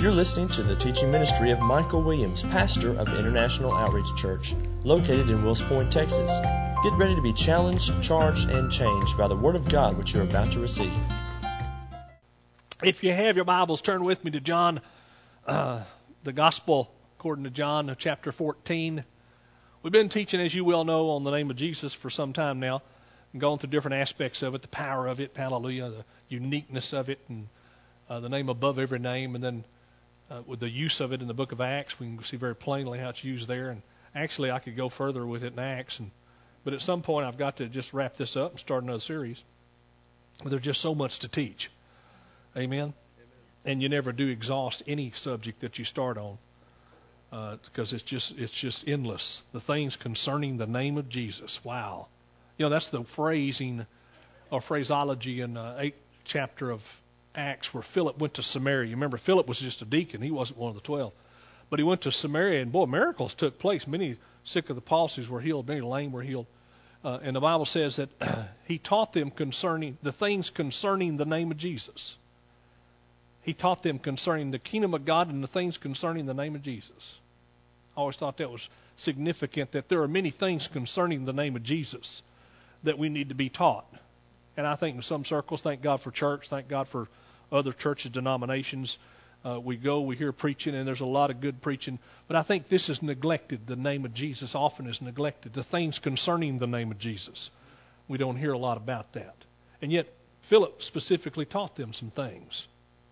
You're listening to the teaching ministry of Michael Williams, pastor of International Outreach Church, located in Wills Point, Texas. Get ready to be challenged, charged, and changed by the Word of God which you're about to receive. If you have your Bibles, turn with me to John, the Gospel according to John, chapter 14. We've been teaching, as you well know, on the name of Jesus for some time now, and gone through different aspects of it, the power of it, hallelujah, the uniqueness of it, and the name above every name, and then with the use of it in the book of Acts, we can see very plainly how it's used there. And actually, I could go further with it in Acts, but at some point, I've got to just wrap this up and start another series. There's just so much to teach. Amen? And you never do exhaust any subject that you start on, because it's just endless. The things concerning the name of Jesus. Wow. You know, that's the phrasing or phraseology in 8th chapter of Acts where Philip went to Samaria. You remember, Philip was just a deacon. He wasn't one of the 12. But he went to Samaria, and boy, miracles took place. Many sick of the palsies were healed. Many lame were healed. And the Bible says that he taught them concerning the things concerning the name of Jesus. He taught them concerning the kingdom of God and the things concerning the name of Jesus. I always thought that was significant, that there are many things concerning the name of Jesus that we need to be taught. And I think in some circles, thank God for church, thank God for other churches, denominations. We hear preaching, and there's a lot of good preaching. But I think this is neglected. The name of Jesus often is neglected. The things concerning the name of Jesus. We don't hear a lot about that. And yet, Philip specifically taught them some things.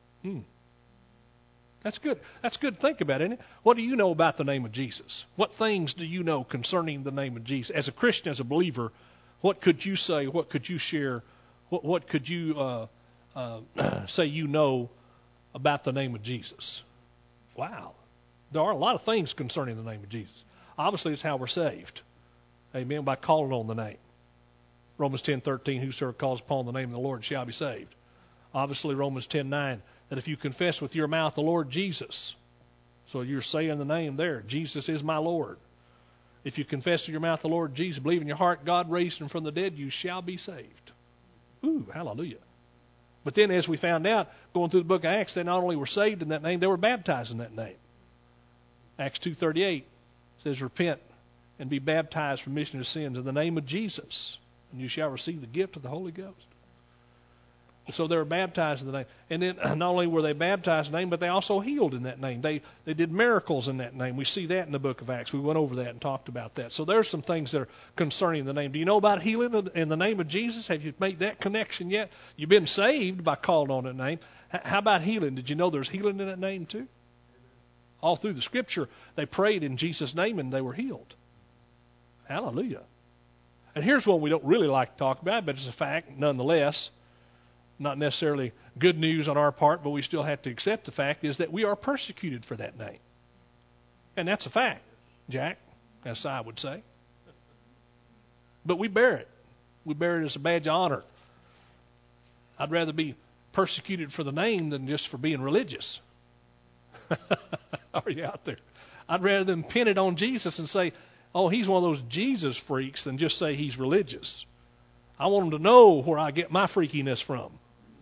That's good. That's good to think about, isn't it? What do you know about the name of Jesus? What things do you know concerning the name of Jesus? As a Christian, as a believer, what could you say? What could you share? What could you say you know about the name of Jesus? Wow. There are a lot of things concerning the name of Jesus. Obviously, it's how we're saved. Amen. By calling on the name. Romans 10:13, whosoever calls upon the name of the Lord shall be saved. Obviously, Romans 10:9, that if you confess with your mouth the Lord Jesus, so you're saying the name there, Jesus is my Lord. If you confess with your mouth the Lord Jesus, believe in your heart God raised him from the dead, you shall be saved. Ooh, hallelujah. But then as we found out, going through the book of Acts, they not only were saved in that name, they were baptized in that name. Acts 2:38 says, repent and be baptized for remission of sins in the name of Jesus, and you shall receive the gift of the Holy Ghost. So they were baptized in the name. And then not only were they baptized in the name, but they also healed in that name. They did miracles in that name. We see that in the book of Acts. We went over that and talked about that. So there's some things that are concerning the name. Do you know about healing in the name of Jesus? Have you made that connection yet? You've been saved by calling on that name. How about healing? Did you know there's healing in that name too? All through the Scripture, they prayed in Jesus' name and they were healed. Hallelujah. And here's one we don't really like to talk about, but it's a fact nonetheless. Not necessarily good news on our part, but we still have to accept the fact is that we are persecuted for that name. And that's a fact, Jack, as I would say. But we bear it. We bear it as a badge of honor. I'd rather be persecuted for the name than just for being religious. Are you out there? I'd rather than pin it on Jesus and say, oh, he's one of those Jesus freaks than just say he's religious. I want them to know where I get my freakiness from.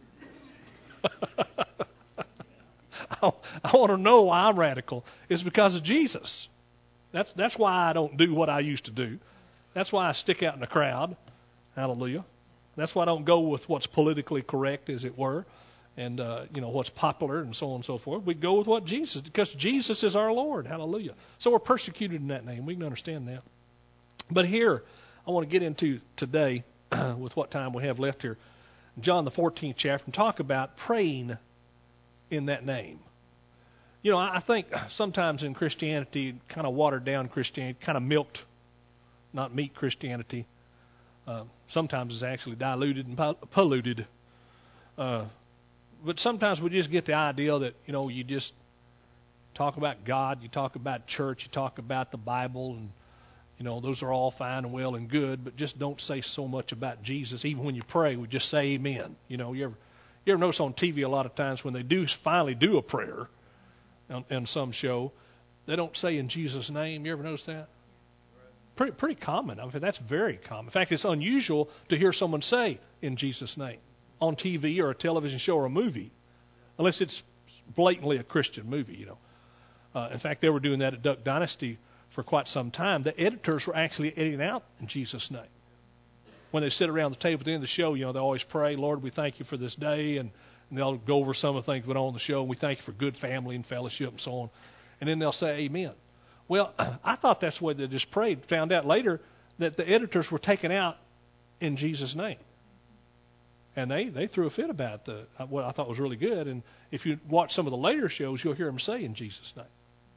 I want to know why I'm radical. It's because of Jesus. That's why I don't do what I used to do. That's why I stick out in the crowd. Hallelujah. That's why I don't go with what's politically correct, as it were, and what's popular and so on and so forth. We go with what Jesus, because Jesus is our Lord. Hallelujah. So we're persecuted in that name. We can understand that. But here, I want to get into today, with what time we have left here, John the 14th chapter, and talk about praying in that name. You know, I think sometimes in Christianity, kind of watered down Christianity, kind of milked, not meat Christianity. Sometimes it's actually diluted and polluted. But sometimes we just get the idea that, you just talk about God, you talk about church, you talk about the Bible, and those are all fine and well and good, but just don't say so much about Jesus. Even when you pray, we just say amen. You ever notice on TV a lot of times when they do finally do a prayer on some show, they don't say in Jesus' name. You ever notice that? Pretty common. I mean, that's very common. In fact, it's unusual to hear someone say in Jesus' name on TV or a television show or a movie, unless it's blatantly a Christian movie, In fact, they were doing that at Duck Dynasty for quite some time. The editors were actually editing out in Jesus' name. When they sit around the table at the end of the show, they always pray, Lord, we thank you for this day, and they'll go over some of the things that went on in the show, and we thank you for good family and fellowship and so on. And then they'll say amen. Well, I thought that's the way they just prayed. Found out later that the editors were taken out in Jesus' name. And they threw a fit about what I thought was really good. And if you watch some of the later shows, you'll hear them say in Jesus' name.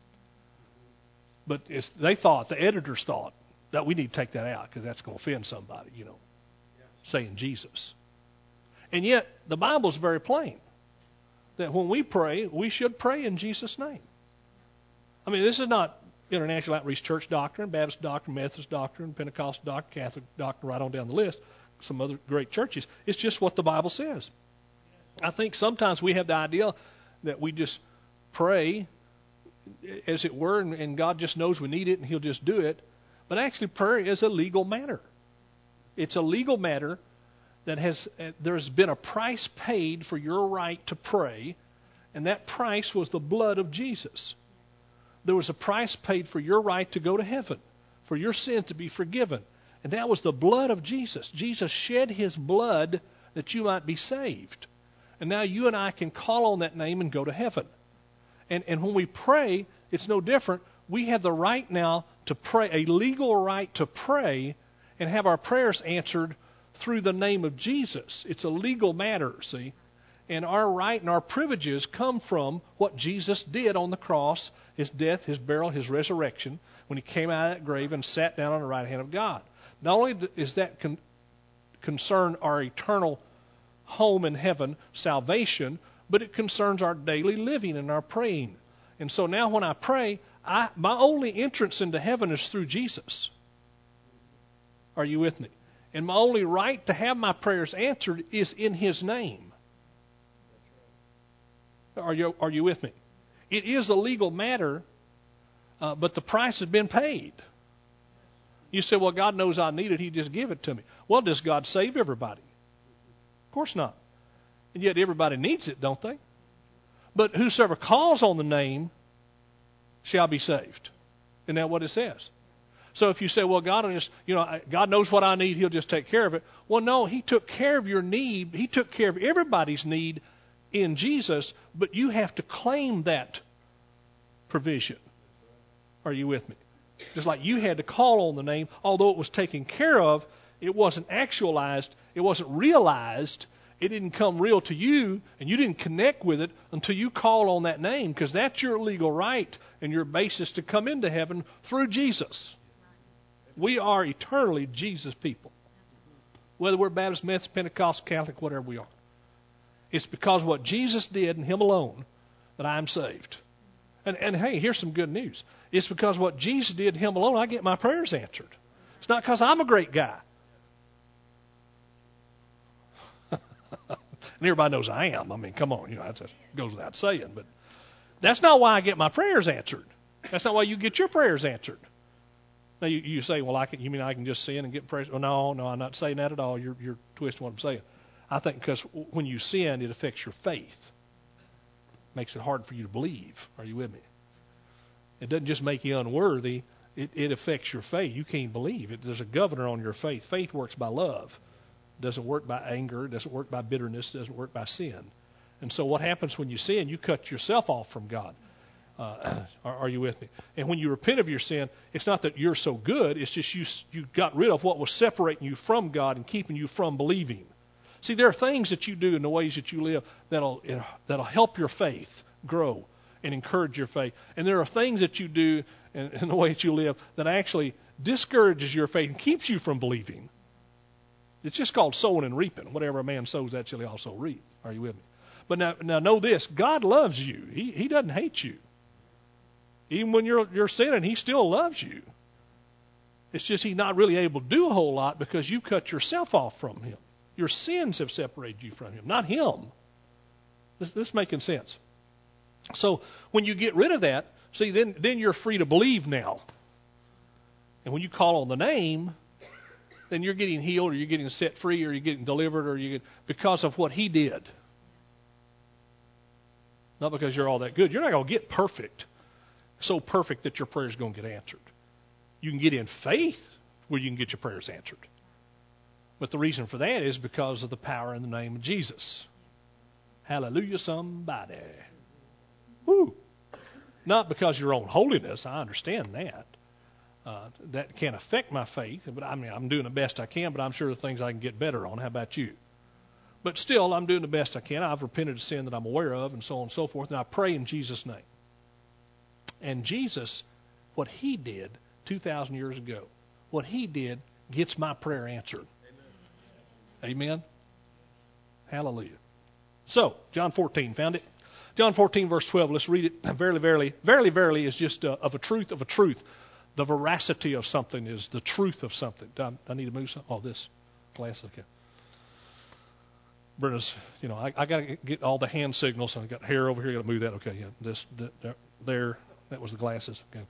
But the editors thought that we need to take that out because that's going to offend somebody, saying Jesus. And yet, the Bible's very plain that when we pray, we should pray in Jesus' name. I mean, this is not International Outreach Church doctrine, Baptist doctrine, Methodist doctrine, Pentecostal doctrine, Catholic doctrine, right on down the list, some other great churches. It's just what the Bible says. I think sometimes we have the idea that we just pray, as it were, and God just knows we need it and He'll just do it. But actually, prayer is a legal matter. It's a legal matter that there's been a price paid for your right to pray, and that price was the blood of Jesus. There was a price paid for your right to go to heaven, for your sins to be forgiven. And that was the blood of Jesus. Jesus shed His blood that you might be saved. And now you and I can call on that name and go to heaven. And when we pray, it's no different. We have the right now to pray, a legal right to pray and have our prayers answered through the name of Jesus. It's a legal matter, see? And our right and our privileges come from what Jesus did on the cross, His death, His burial, His resurrection, when He came out of that grave and sat down on the right hand of God. Not only is that concern our eternal home in heaven, salvation, but it concerns our daily living and our praying. And so now when I pray, my only entrance into heaven is through Jesus. Are you with me? And my only right to have my prayers answered is in His name. Are you with me? It is a legal matter, but the price has been paid. You say, well, God knows I need it. He just give it to me. Well, does God save everybody? Of course not. And yet everybody needs it, don't they? But whosoever calls on the name shall be saved. Isn't that what it says? So if you say, well, God will just, God knows what I need. He'll just take care of it. Well, no, He took care of your need. He took care of everybody's need in Jesus, but you have to claim that provision. Are you with me? Just like you had to call on the name, although it was taken care of, it wasn't actualized, it wasn't realized, it didn't come real to you, and you didn't connect with it until you call on that name, because that's your legal right and your basis to come into heaven through Jesus. We are eternally Jesus people. Whether we're Baptist, Methodist, Pentecostal, Catholic, whatever we are. It's because of what Jesus did and Him alone that I'm saved. And hey, here's some good news. It's because of what Jesus did, Him alone, I get my prayers answered. It's not because I'm a great guy. And everybody knows I am. I mean, come on, that goes without saying. But that's not why I get my prayers answered. That's not why you get your prayers answered. Now you say, well, you mean I can just sin and get prayers? Well, no, I'm not saying that at all. You're twisting what I'm saying. I think because when you sin, it affects your faith. Makes it hard for you to believe. Are you with me? It doesn't just make you unworthy. It affects your faith. You can't believe it. There's a governor on your faith. Faith works by love. It doesn't work by anger. It doesn't work by bitterness. It doesn't work by sin. And so what happens when you sin? You cut yourself off from God. Are you with me? And when you repent of your sin, it's not that you're so good. It's just you got rid of what was separating you from God and keeping you from believing. See, there are things that you do in the ways that you live that'll help your faith grow and encourage your faith. And there are things that you do in the way that you live that actually discourages your faith and keeps you from believing. It's just called sowing and reaping. Whatever a man sows, that shall he also reap. Are you with me? But now know this. God loves you. He doesn't hate you. Even when you're sinning, He still loves you. It's just He's not really able to do a whole lot because you cut yourself off from Him. Your sins have separated you from Him, not Him. This is making sense. So when you get rid of that, see, then you're free to believe now. And when you call on the name, then you're getting healed or you're getting set free or you're getting delivered because of what He did. Not because you're all that good. You're not going to get perfect, so perfect that your prayer is going to get answered. You can get in faith where you can get your prayers answered. But the reason for that is because of the power in the name of Jesus. Hallelujah, somebody. Woo. Not because of your own holiness. I understand that. That can affect my faith. But I mean, I'm doing the best I can, but I'm sure there are things I can get better on. How about you? But still, I'm doing the best I can. I've repented of sin that I'm aware of, and so on and so forth. And I pray in Jesus' name. And Jesus, what he did 2,000 years ago, what he did gets my prayer answered. Amen? Hallelujah. So, John 14, found it? John 14, verse 12, let's read it. Verily, verily. Verily, verily is just of a truth of a truth. The veracity of something is the truth of something. Do I need to move something? Oh, this glass, okay. Brenda's, I got to get all the hand signals. I got hair over here. Got to move that. Okay, yeah. There. That was the glasses. Okay.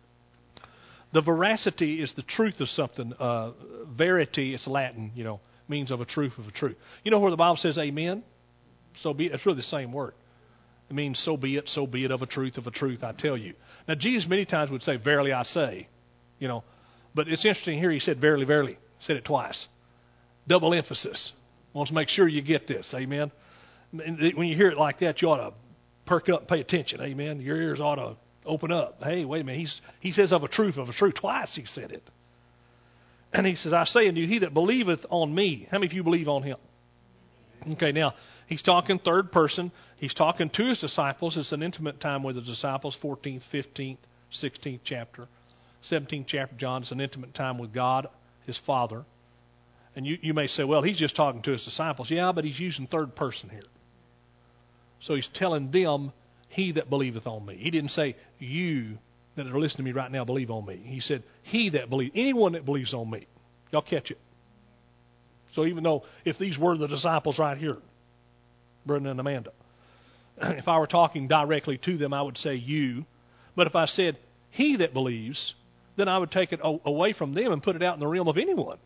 The veracity is the truth of something. Verity, it's Latin, means of a truth of a truth. You know where the Bible says amen? So be it. It's really the same word. It means so be it of a truth, I tell you. Now, Jesus many times would say, verily I say, But it's interesting here he said, verily, verily. Said it twice. Double emphasis. Wants to make sure you get this. Amen. When you hear it like that, you ought to perk up and pay attention. Amen. Your ears ought to open up. Hey, wait a minute. He says of a truth. Twice he said it. And he says, I say unto you, he that believeth on me. How many of you believe on him? Okay, now, he's talking third person. He's talking to his disciples. It's an intimate time with the disciples, 14th, 15th, 16th chapter. 17th chapter, John, it's an intimate time with God, his Father. And you may say, well, he's just talking to his disciples. Yeah, but he's using third person here. So he's telling them, he that believeth on me. He didn't say, you that are listening to me right now believe on me. He said, he that believes, anyone that believes on me. Y'all catch it? So even though if these were the disciples right here, Brenda and Amanda, if I were talking directly to them, I would say you. But if I said, he that believes, then I would take it away from them and put it out in the realm of anyone.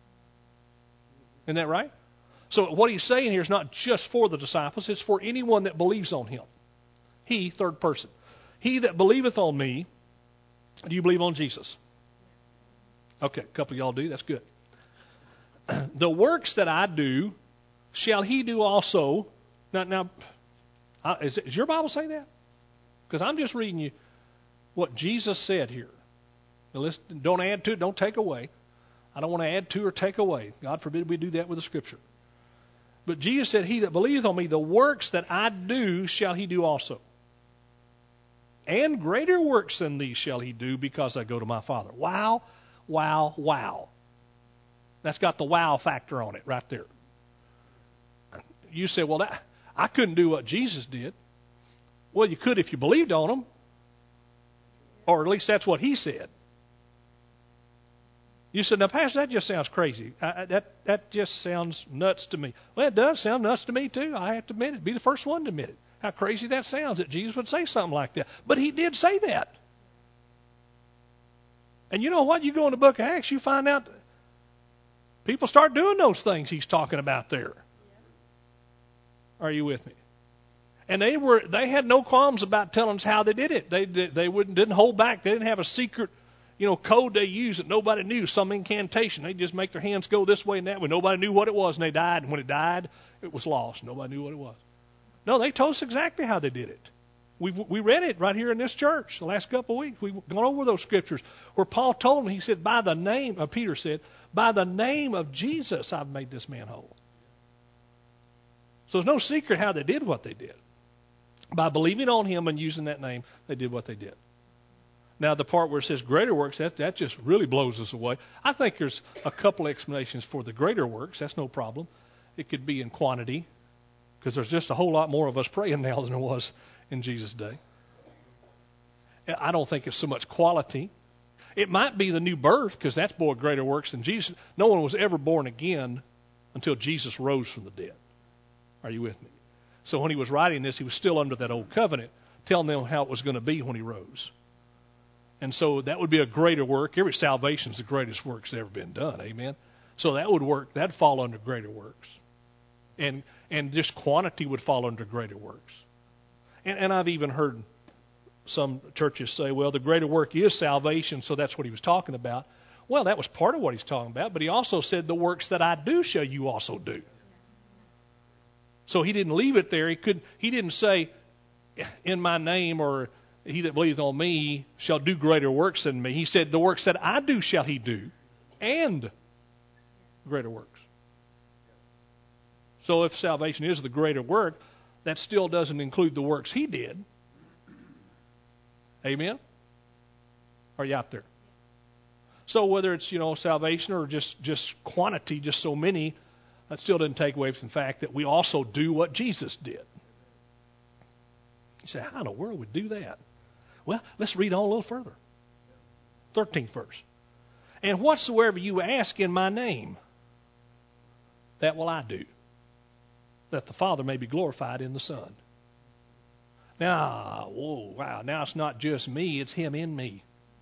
Isn't that right? So what he's saying here is not just for the disciples, it's for anyone that believes on him. He, third person. He that believeth on me, do you believe on Jesus? Okay, a couple of y'all do, that's good. The works that I do, shall he do also. Now, does your Bible say that? Because I'm just reading you what Jesus said here. Now listen, don't add to it, don't take away. I don't want to add to or take away. God forbid we do that with the Scripture. But Jesus said, he that believeth on me, the works that I do shall he do also. And greater works than these shall he do, because I go to my Father. Wow, wow, wow. That's got the wow factor on it right there. You say, well, I couldn't do what Jesus did. Well, you could if you believed on him. Or at least that's what he said. You said, now, Pastor, that just sounds crazy. That just sounds nuts to me. Well, it does sound nuts to me, too. I have to admit it. Be the first one to admit it. How crazy that sounds that Jesus would say something like that. But he did say that. And you know what? You go in the book of Acts, you find out people start doing those things he's talking about there. Are you with me? And they had no qualms about telling us how they did it. They didn't hold back. They didn't have a secret code they used that nobody knew, some incantation. They just make their hands go this way and that way. Nobody knew what it was, and they died. And when it died, it was lost. Nobody knew what it was. No, they told us exactly how they did it. We read it right here in this church the last couple of weeks. We've gone over those scriptures where Paul told them, he said, Peter said, by the name of Jesus, I've made this man whole. So there's no secret how they did what they did. By believing on him and using that name, they did what they did. Now, the part where it says greater works, that just really blows us away. I think there's a couple explanations for the greater works. That's no problem. It could be in quantity, because there's just a whole lot more of us praying now than there was in Jesus' day. I don't think it's so much quality. It might be the new birth, because that's more greater works than Jesus. No one was ever born again until Jesus rose from the dead. Are you with me? So when he was writing this, he was still under that old covenant, telling them how it was going to be when he rose. And so that would be a greater work. Every salvation is the greatest work that's ever been done. Amen. So that would work. That'd fall under greater works. And just quantity would fall under greater works. And I've even heard some churches say, well, the greater work is salvation, so that's what he was talking about. Well, that was part of what he's talking about, but he also said, the works that I do shall you also do. So he didn't leave it there. He didn't say, in my name, or he that believeth on me shall do greater works than me. He said, the works that I do shall he do, and greater works. So if salvation is the greater work, that still doesn't include the works he did. Amen? Are you out there? So whether it's, salvation or just quantity, just so many, that still doesn't take away from the fact that we also do what Jesus did. You say, how in the world would we do that? Well, let's read on a little further. 13th verse. And whatsoever you ask in my name, that will I do, that the Father may be glorified in the Son. Now, now it's not just me, it's him in me.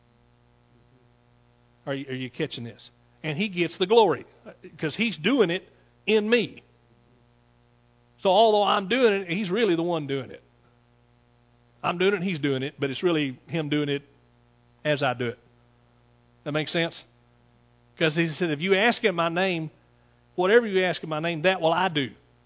Are you catching this? And he gets the glory because he's doing it in me. So although I'm doing it, he's really the one doing it. I'm doing it and he's doing it, but it's really him doing it as I do it. That makes sense? Because he said, if you ask in my name, whatever you ask in my name, that will I do,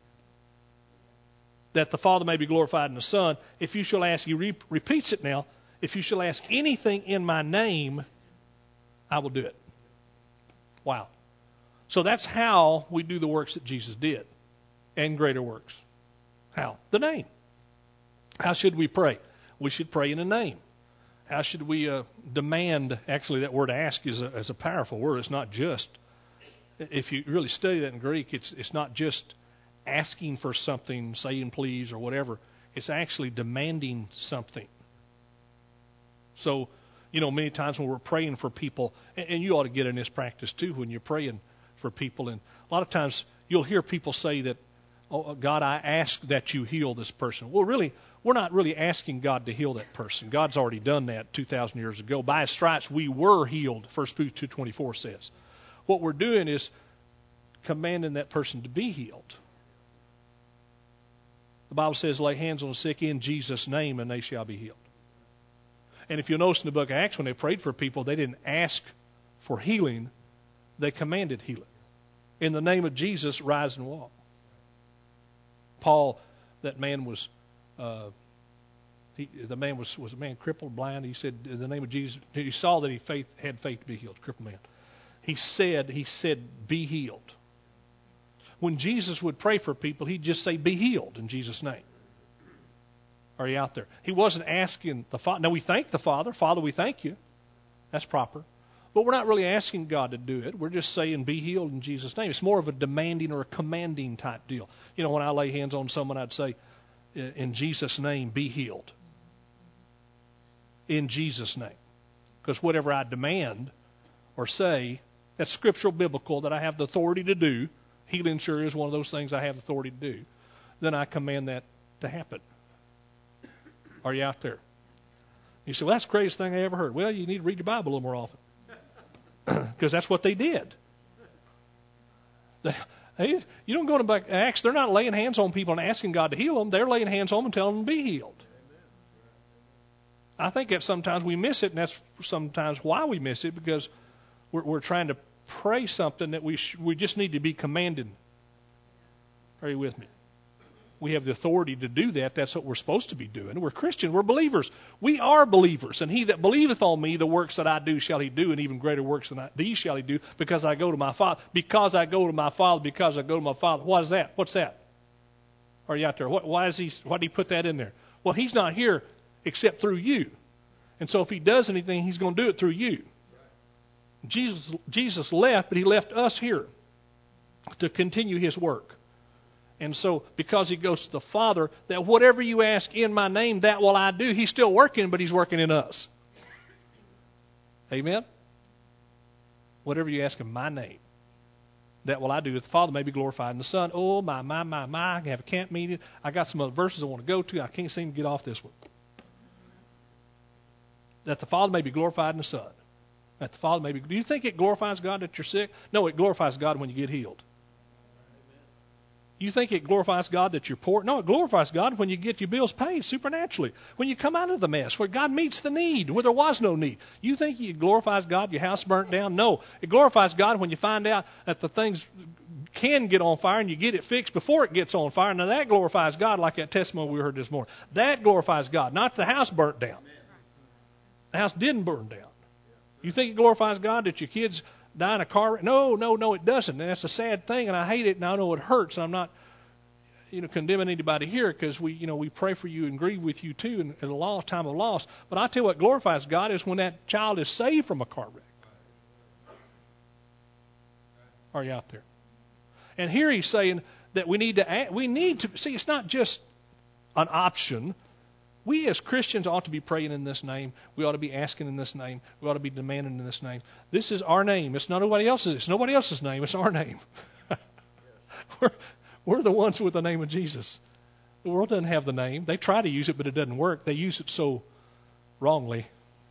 that the Father may be glorified in the Son. If you shall ask, he repeats it now, if you shall ask anything in my name, I will do it. Wow. So that's how we do the works that Jesus did, and greater works. How? The name. How should we pray? We should pray in a name. How should we demand? Actually, that word ask is a powerful word. It's not just, if you really study that in Greek, it's not just asking for something, saying please or whatever. It's actually demanding something. So, many times when we're praying for people, and you ought to get in this practice too when you're praying for people, and a lot of times you'll hear people say that, oh, God, I ask that you heal this person. Well, really, we're not really asking God to heal that person. God's already done that 2,000 years ago. By His stripes we were healed, 1 Peter 2:24 says. What we're doing is commanding that person to be healed. The Bible says, lay hands on the sick in Jesus' name and they shall be healed. And if you'll notice in the book of Acts, when they prayed for people, they didn't ask for healing. They commanded healing. In the name of Jesus, rise and walk. Paul, that man was, was a man crippled, blind. He said, in the name of Jesus, he saw that he had faith to be healed, crippled man. He said, be healed. When Jesus would pray for people, he'd just say, be healed in Jesus' name. Are you out there? He wasn't asking the Father. Now, we thank the Father. Father, we thank you. That's proper. But we're not really asking God to do it. We're just saying, be healed in Jesus' name. It's more of a demanding or a commanding type deal. When I lay hands on someone, I'd say, in Jesus' name, be healed. In Jesus' name. Because whatever I demand or say, that's scriptural, biblical, that I have the authority to do. Healing sure is one of those things I have authority to do. Then I command that to happen. Are you out there? You say, well, that's the greatest thing I ever heard. Well, you need to read your Bible a little more often. Because that's what they did. You don't go to back Acts. They're not laying hands on people and asking God to heal them. They're laying hands on them and telling them to be healed. I think that sometimes we miss it, and that's sometimes why we miss it, because we're trying to pray something that we just need to be commanded. Are you with me? We have the authority to do that. That's what we're supposed to be doing. We're Christians. We're believers. We are believers. And he that believeth on me, the works that I do shall he do, and even greater works than these shall he do, because I go to my Father. Because I go to my Father, because I go to my Father. What is that? What's that? Are you out there? Why did he put that in there? Well, he's not here except through you. And so if he does anything, he's going to do it through you. Jesus left, but he left us here to continue his work. And so, because he goes to the Father, that whatever you ask in my name, that will I do. He's still working, but he's working in us. Amen? Whatever you ask in my name, that will I do, that the Father may be glorified in the Son. Oh, my. I can have a camp meeting. I got some other verses I want to go to. I can't seem to get off this one. That the Father may be glorified in the Son. That the Father may be... Do you think it glorifies God that you're sick? No, it glorifies God when you get healed. You think it glorifies God that you're poor? No, it glorifies God when you get your bills paid supernaturally. When you come out of the mess, where God meets the need, where there was no need. You think it glorifies God your house burnt down? No. It glorifies God when you find out that the things can get on fire and you get it fixed before it gets on fire. Now that glorifies God, like that testimony we heard this morning. That glorifies God, not the house burnt down. The house didn't burn down. You think it glorifies God that your kids die in a car wreck? No, it doesn't. And that's a sad thing, and I hate it, and I know it hurts. And I'm not, condemning anybody here, because we pray for you and grieve with you too in a time of loss. But I tell you what glorifies God is when that child is saved from a car wreck. Are you out there? And here he's saying that we need to see. It's not just an option. We as Christians ought to be praying in this name. We ought to be asking in this name. We ought to be demanding in this name. This is our name. It's not nobody else's. It's nobody else's name. It's our name. We're the ones with the name of Jesus. The world doesn't have the name. They try to use it, but it doesn't work. They use it so wrongly,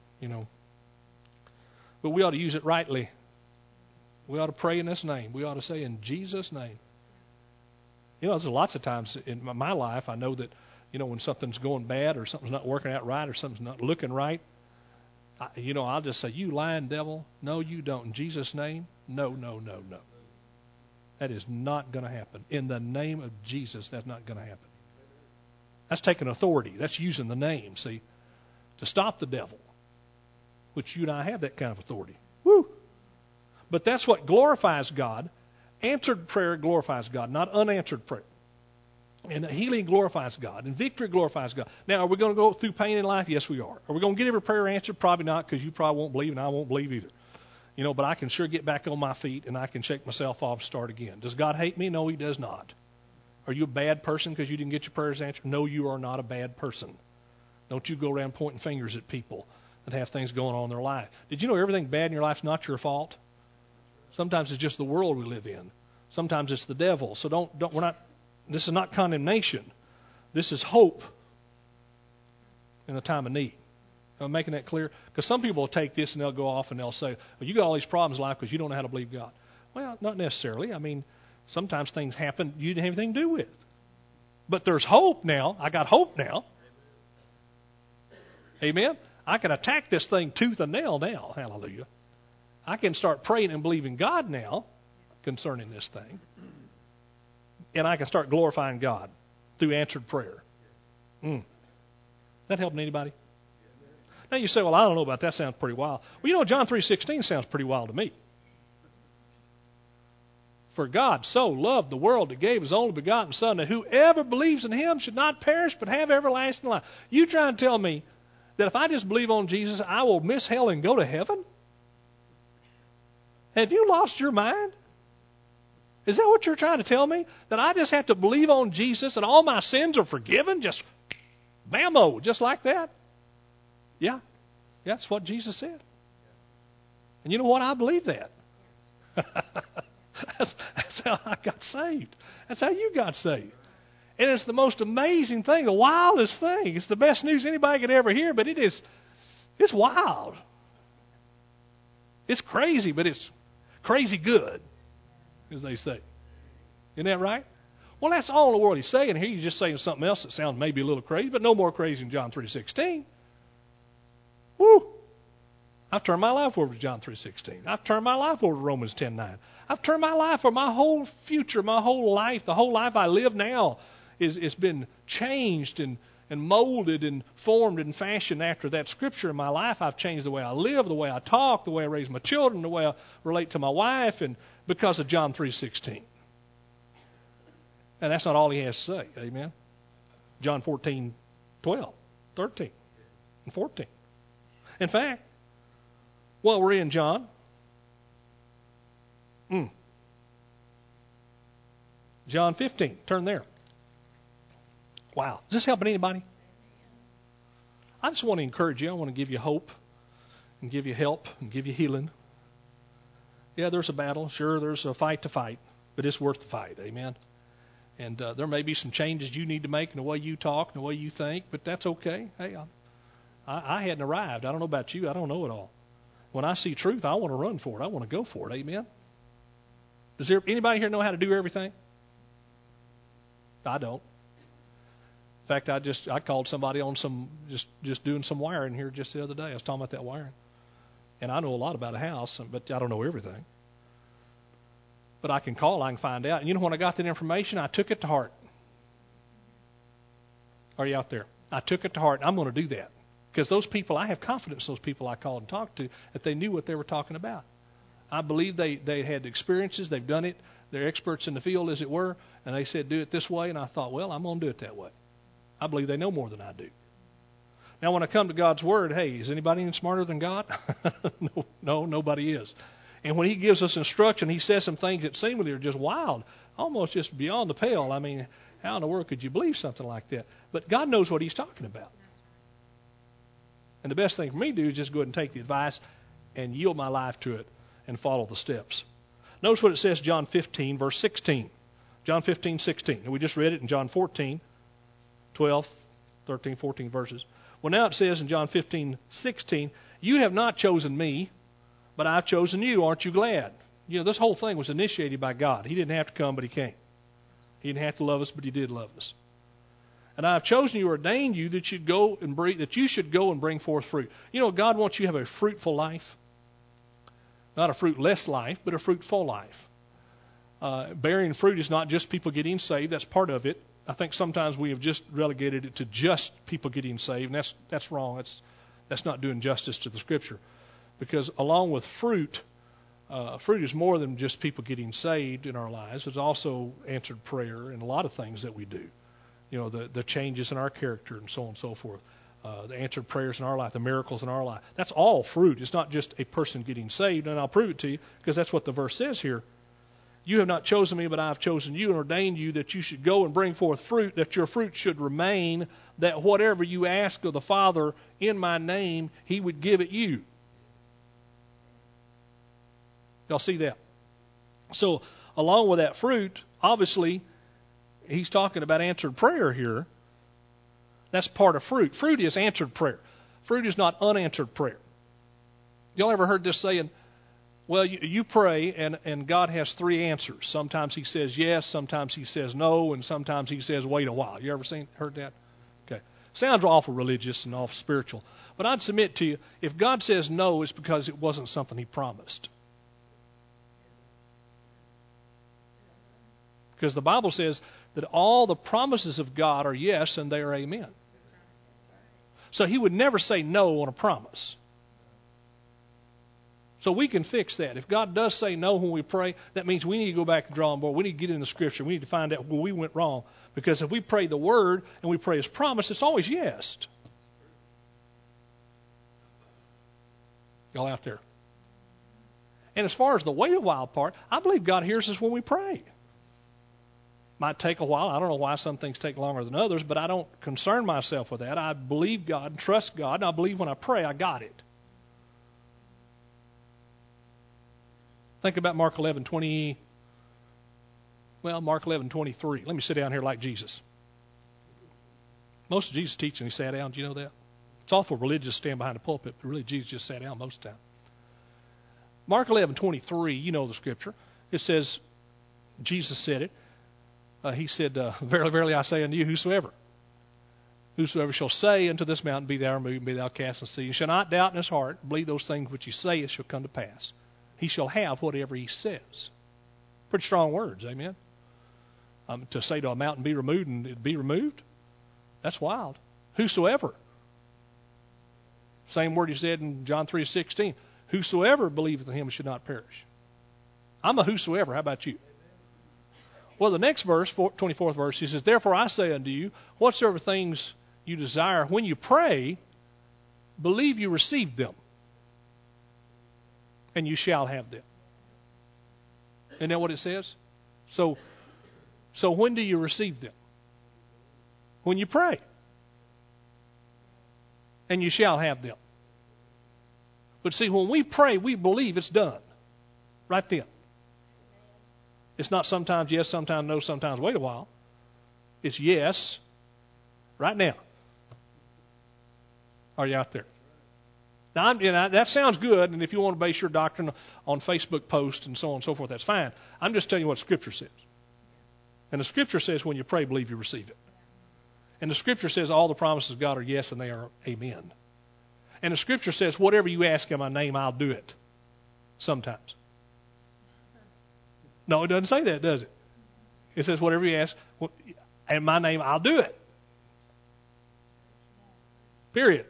But we ought to use it rightly. We ought to pray in this name. We ought to say in Jesus' name. There's lots of times in my life I know that, when something's going bad or something's not working out right or something's not looking right, I'll just say, you lying devil. No, you don't. In Jesus' name, no. That is not going to happen. In the name of Jesus, that's not going to happen. That's taking authority. That's using the name, see, to stop the devil, which you and I have that kind of authority. Woo! But that's what glorifies God. Answered prayer glorifies God, not unanswered prayer. And healing glorifies God. And victory glorifies God. Now, are we going to go through pain in life? Yes, we are. Are we going to get every prayer answered? Probably not, because you probably won't believe, and I won't believe either. But I can sure get back on my feet, and I can shake myself off and start again. Does God hate me? No, He does not. Are you a bad person because you didn't get your prayers answered? No, you are not a bad person. Don't you go around pointing fingers at people that have things going on in their life. Did you know everything bad in your life is not your fault? Sometimes it's just the world we live in. Sometimes it's the devil. So this is not condemnation. This is hope in a time of need. Am I making that clear? Because some people will take this and they'll go off and they'll say, well, you got all these problems in life because you don't know how to believe God. Well, not necessarily. I mean, sometimes things happen you didn't have anything to do with. But there's hope now. I got hope now. Amen? I can attack this thing tooth and nail now. Hallelujah. I can start praying and believing God now concerning this thing. And I can start glorifying God through answered prayer. That helping anybody? Now you say, well, I don't know about that. Sounds pretty wild. Well, John 3:16 sounds pretty wild to me. For God so loved the world that gave His only begotten Son, that whoever believes in Him should not perish but have everlasting life. You trying to tell me that if I just believe on Jesus, I will miss hell and go to heaven? Have you lost your mind? Is that what you're trying to tell me? That I just have to believe on Jesus and all my sins are forgiven? Just bammo, just like that? Yeah, that's what Jesus said. And you know what? I believe that. That's how I got saved. That's how you got saved. And it's the most amazing thing, the wildest thing. It's the best news anybody could ever hear, but it's wild. It's crazy, but it's crazy good, as they say. Isn't that right? Well, that's all in the world he's saying here. He's just saying something else that sounds maybe a little crazy, but no more crazy than John 3:16. Woo! I've turned my life over to John 3:16. I've turned my life over to Romans 10:9. I've turned my life over, my whole future, my whole life, the whole life I live now is been changed and molded and formed and fashioned after that Scripture in my life. I've changed the way I live, the way I talk, the way I raise my children, the way I relate to my wife, and because of John 3:16. And that's not all he has to say. Amen? John 14:12, 13, and 14. In fact, while we're in John, John 15, turn there. Wow. Is this helping anybody? I just want to encourage you. I want to give you hope and give you help and give you healing. Yeah, there's a battle. Sure, there's a fight to fight, but it's worth the fight. Amen? And there may be some changes you need to make in the way you talk and the way you think, but that's okay. Hey, I hadn't arrived. I don't know about you. I don't know it all. When I see truth, I want to run for it. I want to go for it. Amen? Does anybody here know how to do everything? I don't. In fact, I called somebody on some just doing some wiring here just the other day. I was talking about that wiring. And I know a lot about a house, but I don't know everything. But I can call, I can find out. And you know, when I got that information, I took it to heart. Are you out there? I took it to heart. I'm going to do that. Because those people, I have confidence in those people I called and talked to, that they knew what they were talking about. I believe they had experiences, they've done it, they're experts in the field, as it were, and they said, do it this way, and I thought, well, I'm going to do it that way. I believe they know more than I do. Now, when I come to God's Word, hey, is anybody any smarter than God? No, nobody is. And when He gives us instruction, He says some things that seemingly are just wild, almost just beyond the pale. I mean, how in the world could you believe something like that? But God knows what He's talking about. And the best thing for me to do is just go ahead and take the advice and yield my life to it and follow the steps. Notice what it says, John 15, verse 16. John 15, 16. And we just read it in John 14, 12, 13, 14 verses. Well, now it says in John 15, 16, you have not chosen me, but I've chosen you. Aren't you glad? You know, this whole thing was initiated by God. He didn't have to come, but He came. He didn't have to love us, but He did love us. And I have chosen you, ordained you, that you should go and bring forth fruit. You know, God wants you to have a fruitful life. Not a fruitless life, but a fruitful life. Bearing fruit is not just people getting saved. That's part of it. I think sometimes we have just relegated it to just people getting saved, and that's wrong. That's not doing justice to the Scripture. Because along with fruit, fruit is more than just people getting saved in our lives. It's also answered prayer and a lot of things that we do. You know, the changes in our character and so on and so forth. The answered prayers in our life, the miracles in our life. That's all fruit. It's not just a person getting saved, and I'll prove it to you because that's what the verse says here. You have not chosen me, but I have chosen you and ordained you that you should go and bring forth fruit, that your fruit should remain, that whatever you ask of the Father in my name, He would give it you. Y'all see that? So, along with that fruit, obviously, He's talking about answered prayer here. That's part of fruit. Fruit is answered prayer. Fruit is not unanswered prayer. Y'all ever heard this saying, well, you pray and God has three answers. Sometimes He says yes, sometimes He says no, and sometimes He says wait a while. You ever heard that? Okay. Sounds awful religious and awful spiritual. But I'd submit to you, if God says no, it's because it wasn't something He promised. Because the Bible says that all the promises of God are yes and they are amen. So He would never say no on a promise. So we can fix that. If God does say no when we pray, that means we need to go back to the drawing board. We need to get in the Scripture. We need to find out where we went wrong. Because if we pray the Word and we pray His promise, it's always yes. Y'all out there? And as far as the wait a while part, I believe God hears us when we pray. Might take a while. I don't know why some things take longer than others, but I don't concern myself with that. I believe God and trust God, and I believe when I pray, I got it. Think about Mark 11:23. Let me sit down here like Jesus. Most of Jesus' teaching, He sat down. Do you know that? It's awful religious to stand behind the pulpit, but really Jesus just sat down most of the time. Mark 11:23, you know the Scripture. It says, Jesus said it. He said, verily, verily, I say unto you, whosoever shall say unto this mountain, be thou removed, and be thou cast in the sea, and shall not doubt in his heart, believe those things which he saith shall come to pass. He shall have whatever he says. Pretty strong words, amen? To say to a mountain, be removed, and it be removed, that's wild. Whosoever. Same word He said in John 3:16. Whosoever believeth in Him should not perish. I'm a whosoever. How about you? Well, the next verse, 24th verse, He says, therefore I say unto you, whatsoever things you desire, when you pray, believe you receive them, and you shall have them. Isn't that what it says? So when do you receive them? When you pray. And you shall have them. But see, when we pray, we believe it's done. Right then. It's not sometimes yes, sometimes no, sometimes wait a while. It's yes, right now. Are you out there? Now, that sounds good, and if you want to base your doctrine on Facebook posts and so on and so forth, that's fine. I'm just telling you what Scripture says. And the Scripture says when you pray, believe you receive it. And the Scripture says all the promises of God are yes and they are amen. And the Scripture says whatever you ask in my name, I'll do it. Sometimes. No, it doesn't say that, does it? It says whatever you ask in my name, I'll do it. Period.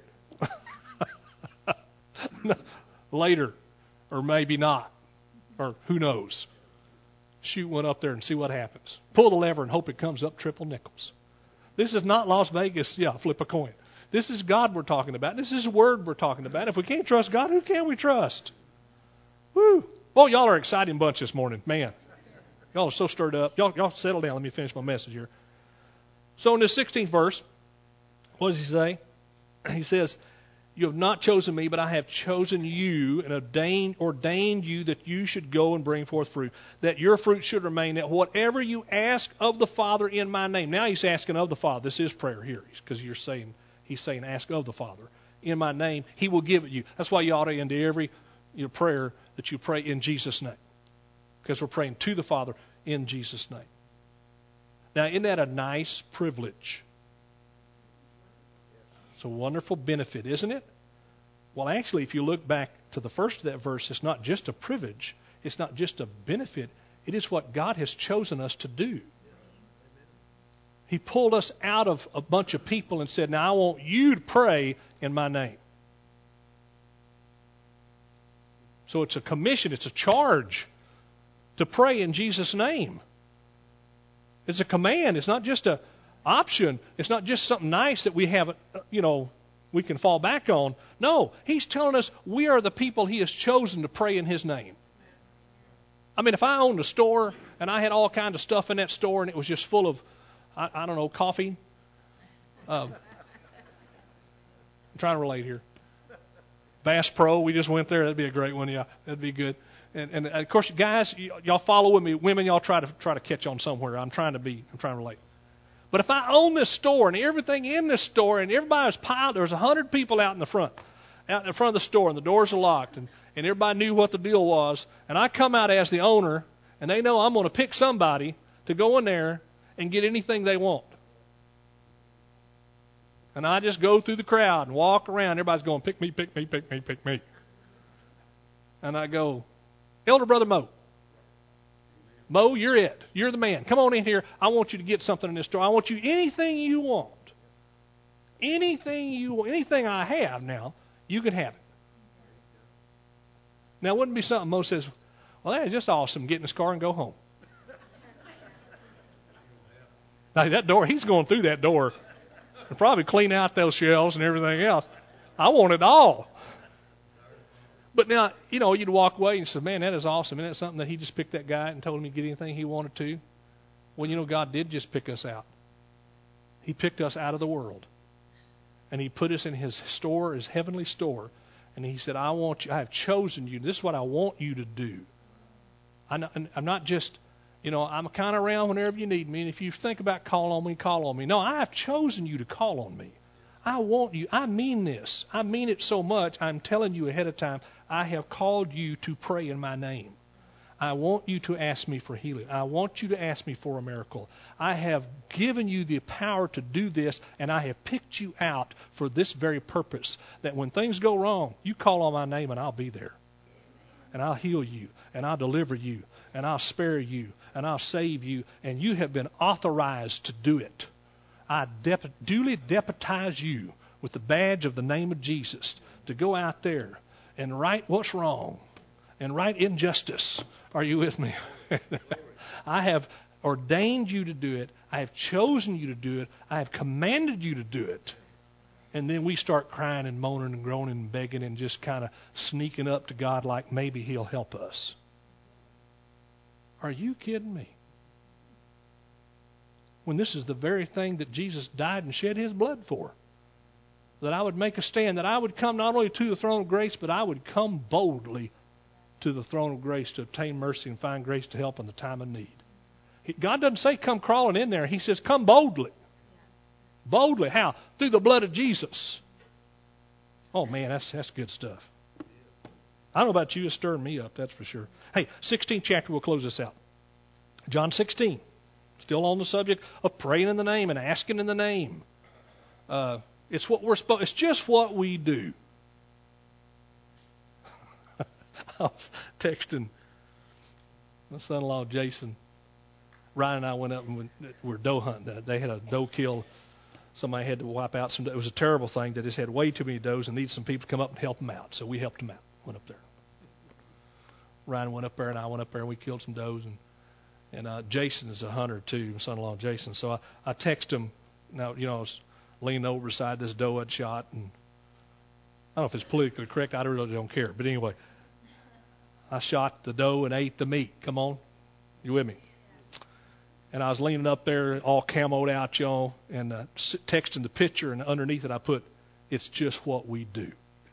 Later, or maybe not, or who knows. Shoot one up there and see what happens. Pull the lever and hope it comes up triple nickels. This is not Las Vegas, flip a coin. This is God we're talking about. This is the Word we're talking about. If we can't trust God, who can we trust? Woo! Oh, y'all are an exciting bunch this morning. Man, y'all are so stirred up. Y'all settle down. Let me finish my message here. So in this 16th verse, what does he say? He says, you have not chosen me, but I have chosen you and ordained you that you should go and bring forth fruit, that your fruit should remain, that whatever you ask of the Father in my name. Now he's asking of the Father. This is prayer here, because he's saying ask of the Father in my name. He will give it you. That's why you ought to end every prayer that you pray in Jesus' name, because we're praying to the Father in Jesus' name. Now, isn't that a nice privilege? It's a wonderful benefit, isn't it? Well, actually, if you look back to the first of that verse, it's not just a privilege. It's not just a benefit. It is what God has chosen us to do. He pulled us out of a bunch of people and said, now I want you to pray in my name. So it's a commission, it's a charge to pray in Jesus' name. It's a command. It's not just an option. It's not just something nice that we have, we can fall back on. No, he's telling us we are the people he has chosen to pray in his name. I mean, if I owned a store and I had all kinds of stuff in that store and it was just full of, I don't know, coffee. I'm trying to relate here. Bass Pro, we just went there. That'd be a great one. Yeah, that'd be good. And of course, guys, y'all follow with me. Women, y'all try to catch on somewhere. I'm trying to relate. But if I own this store and everything in this store and everybody's piled, there's 100 people out in the front of the store, and the doors are locked, and everybody knew what the deal was, and I come out as the owner, and they know I'm going to pick somebody to go in there and get anything they want. And I just go through the crowd and walk around. Everybody's going, pick me, pick me, pick me, pick me. And I go, Elder Brother Mo. Mo, you're it. You're the man. Come on in here. I want you to get something in this store. I want you anything you want. Anything I have now, you can have it. Now, it wouldn't be something Mo says, well, that is just awesome. Get in his car and go home. Now, that door, he's going through that door and probably clean out those shelves and everything else. I want it all. But now, you'd walk away and say, man, that is awesome. Isn't that something that he just picked that guy and told him to get anything he wanted to? Well, God did just pick us out. He picked us out of the world. And he put us in his store, his heavenly store. And he said, I have chosen you. This is what I want you to do. I'm not just, I'm kind of around whenever you need me. And if you think about call on me, call on me. No, I have chosen you to call on me. I want you. I mean this. I mean it so much. I'm telling you ahead of time, I have called you to pray in my name. I want you to ask me for healing. I want you to ask me for a miracle. I have given you the power to do this, and I have picked you out for this very purpose, that when things go wrong, you call on my name and I'll be there. And I'll heal you, and I'll deliver you, and I'll spare you, and I'll save you, and you have been authorized to do it. I duly deputize you with the badge of the name of Jesus to go out there and right what's wrong and right injustice. Are you with me? I have ordained you to do it. I have chosen you to do it. I have commanded you to do it. And then we start crying and moaning and groaning and begging and just kind of sneaking up to God like maybe he'll help us. Are you kidding me? When this is the very thing that Jesus died and shed his blood for. That I would make a stand, that I would come not only to the throne of grace, but I would come boldly to the throne of grace to obtain mercy and find grace to help in the time of need. God doesn't say come crawling in there. He says come boldly. Boldly. How? Through the blood of Jesus. Oh man, that's good stuff. I don't know about you, it's stirring me up, that's for sure. Hey, 16th chapter, we'll close this out. John 16. Still on the subject of praying in the name and asking in the name. It's what we're supposed. It's just what we do. I was texting my son-in-law Jason. Ryan and I went up and we were doe hunting. They had a doe kill. Somebody had to wipe out some. It was a terrible thing. They just had way too many does and needed some people to come up and help them out. So we helped them out. Went up there. Ryan went up there and I went up there and we killed some does. And Jason is a hunter too, my son-in-law Jason. So I texted him. Now, I was leaning over beside this doe I'd shot. And I don't know if it's politically correct. I really don't care. But anyway, I shot the doe and ate the meat. Come on. You with me? And I was leaning up there all camoed out, and texting the picture, and underneath it I put, "It's just what we do."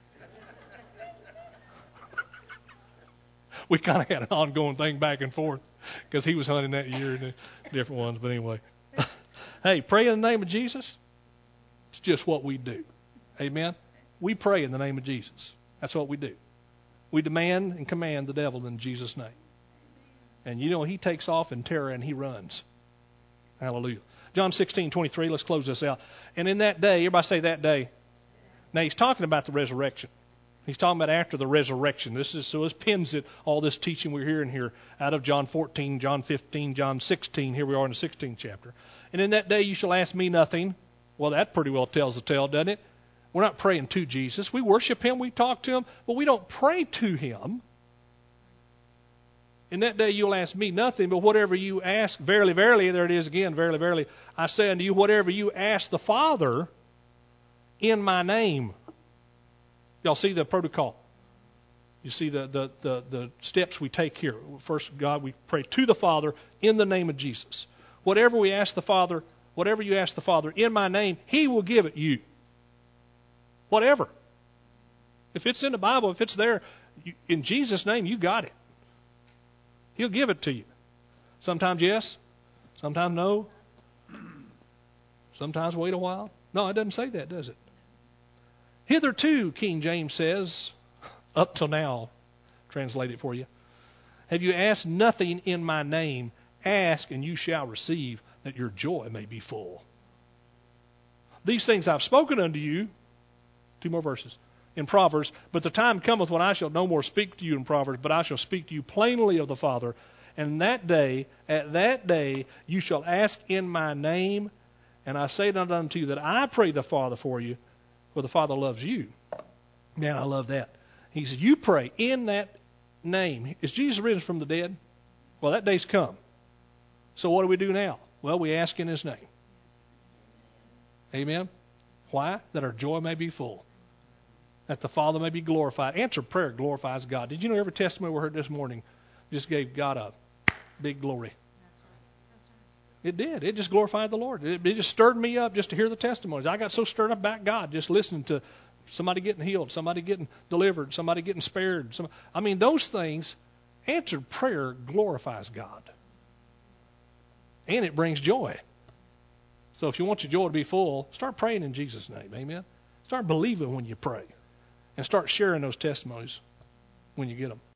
We kind of had an ongoing thing back and forth because he was hunting that year and different ones. But anyway, hey, pray in the name of Jesus. It's just what we do. Amen? We pray in the name of Jesus. That's what we do. We demand and command the devil in Jesus' name. And he takes off in terror and he runs. Hallelujah. John 16:23, let's close this out. And in that day, everybody say that day. Now he's talking about the resurrection. He's talking about after the resurrection. So this pins it, all this teaching we're hearing here out of John 14, John 15, John 16. Here we are in the 16th chapter. And in that day you shall ask me nothing. Well, that pretty well tells the tale, doesn't it? We're not praying to Jesus. We worship him, we talk to him, but we don't pray to him. In that day you'll ask me nothing, but whatever you ask, verily, verily, there it is again, verily, verily, I say unto you, whatever you ask the Father in my name. Y'all see the protocol? You see the steps we take here. First, God, we pray to the Father in the name of Jesus. Whatever we ask the Father, whatever you ask the Father in my name, he will give it you. Whatever. If it's in the Bible, if it's there, in Jesus' name, you got it. He'll give it to you. Sometimes yes, sometimes no. Sometimes wait a while. No, it doesn't say that, does it? Hitherto, King James says, up till now, translate it for you. Have you asked nothing in my name? Ask and you shall receive, that your joy may be full. These things I've spoken unto you, 2 more verses, in Proverbs, but the time cometh when I shall no more speak to you in Proverbs, but I shall speak to you plainly of the Father. And at that day, you shall ask in my name, and I say not unto you that I pray the Father for you, for the Father loves you. Man, I love that. He says, you pray in that name. Is Jesus risen from the dead? Well, that day's come. So what do we do now? Well, we ask in his name. Amen? Why? That our joy may be full. That the Father may be glorified. Answered prayer glorifies God. Did you know every testimony we heard this morning just gave God a big glory? It did. It just glorified the Lord. It just stirred me up just to hear the testimonies. I got so stirred up about God just listening to somebody getting healed, somebody getting delivered, somebody getting spared. Those things, answered prayer glorifies God. And it brings joy. So if you want your joy to be full, start praying in Jesus' name. Amen? Start believing when you pray. And start sharing those testimonies when you get them.